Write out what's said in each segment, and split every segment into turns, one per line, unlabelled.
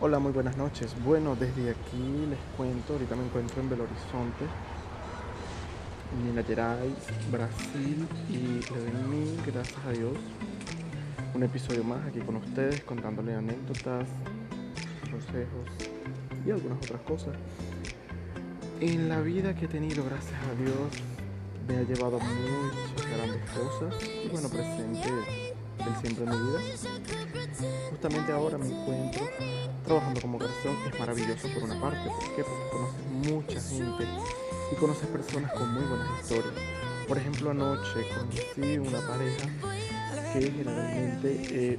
Hola, muy buenas noches. Bueno, desde aquí les cuento, ahorita me encuentro en Belo Horizonte, en Minas Gerais, Brasil, y le doy mil gracias a Dios. Un episodio más aquí con ustedes, contándole anécdotas, consejos y algunas otras cosas. En la vida que he tenido, gracias a Dios, me ha llevado a muchas grandes cosas y bueno, presente el siempre en mi vida. Justamente ahora me encuentro trabajando como garzón. Es maravilloso por una parte. ¿Por qué? Porque conoces mucha gente y conoces personas con muy buenas historias. Por ejemplo, anoche conocí una pareja que generalmente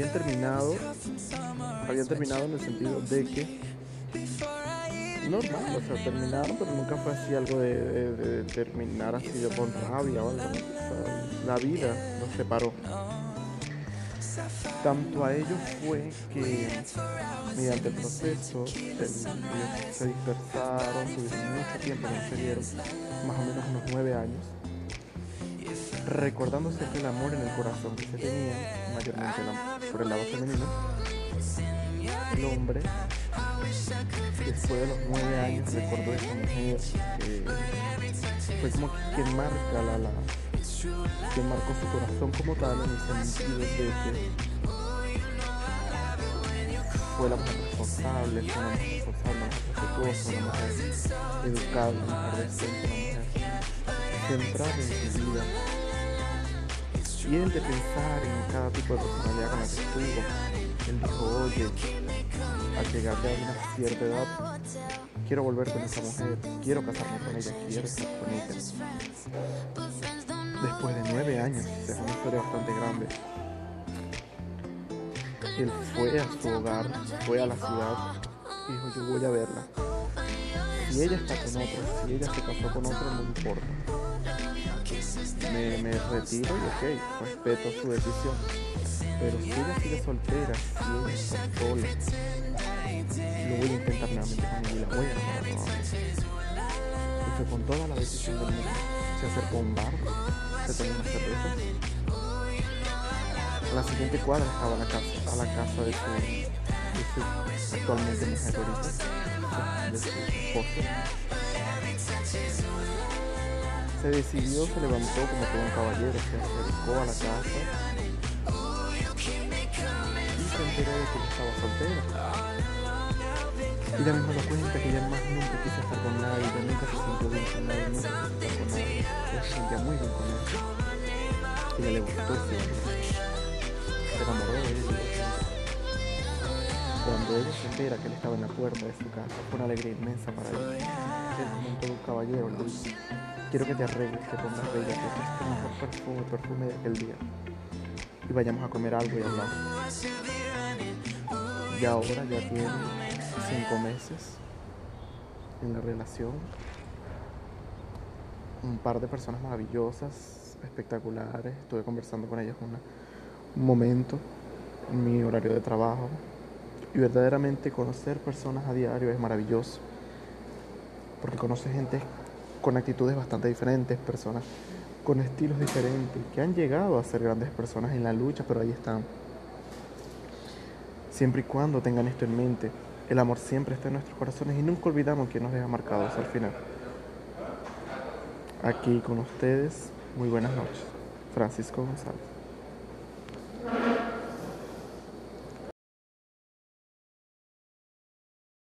habían terminado en el sentido de que normal, o sea, terminaron, pero nunca fue así algo de terminar así de con rabia o algo, ¿no? O sea, la vida los separó. Tanto a ellos fue que mediante el proceso ellos se dispersaron, tuvieron mucho tiempo que no se vieron, más o menos unos 9 años, recordando siempre el amor en el corazón que se tenían, mayormente por el lado femenino. El hombre, después de los 9 años, recordó a esa mujer que fue como que marca que marcó su corazón como tal, en el sentido de que fue la mujer responsable, fue una mujer responsable, una mujer respetuosa, una mujer educada, una mujer decente, una mujer centrada en su vida. Y él, de pensar en cada tipo de personalidad con la que estuvo, él dijo: oye, al llegar ya a una cierta edad, quiero volver con esa mujer, quiero casarme con ella, quiero estar con ella. Después de 9 años, o sea, es una historia bastante grande, él fue a su hogar, fue a la ciudad y dijo: yo voy a verla. Si ella está con otro, si ella se casó con otro, no importa. Me retiro y ok, respeto su decisión. Pero si ella sigue soltera, si ella está sola, lo voy a intentar nuevamente con ella y la voy a enamorar nuevamente. Y fue con toda la decisión del mundo. Se acercó a un bar, se tomó unas cervezas. A la siguiente cuadra estaba a la casa de su actualmente mujer ahorita, de su esposo. Se decidió, se levantó como todo un caballero, se acercó a la casa y se enteró de que ella estaba soltera. Ella misma lo cuenta que ella más nunca quiso estar con nadie, ella nunca se sintió bien con nadie, nunca quiso estar con nadie. Ella se sentía muy bien con él. Ella le gustó ese hombre, se enamoró de él. Cuando ella se entera que él estaba en la puerta de su casa, fue una alegría inmensa para ella. Él, como todo un caballero, le dijo: quiero que te arregles, te pongas bella, que es tu mejor perfume de aquel día, y vayamos a comer algo y hablar. Y ahora ya tiene 5 meses en la relación, un par de personas maravillosas, espectaculares. Estuve conversando con ellas un momento en mi horario de trabajo, y verdaderamente conocer personas a diario es maravilloso, porque conoces gente con actitudes bastante diferentes, personas con estilos diferentes, que han llegado a ser grandes personas en la lucha, pero ahí están. Siempre y cuando tengan esto en mente, el amor siempre está en nuestros corazones y nunca olvidamos que nos deja marcados al final. Aquí con ustedes, muy buenas noches. Francisco González.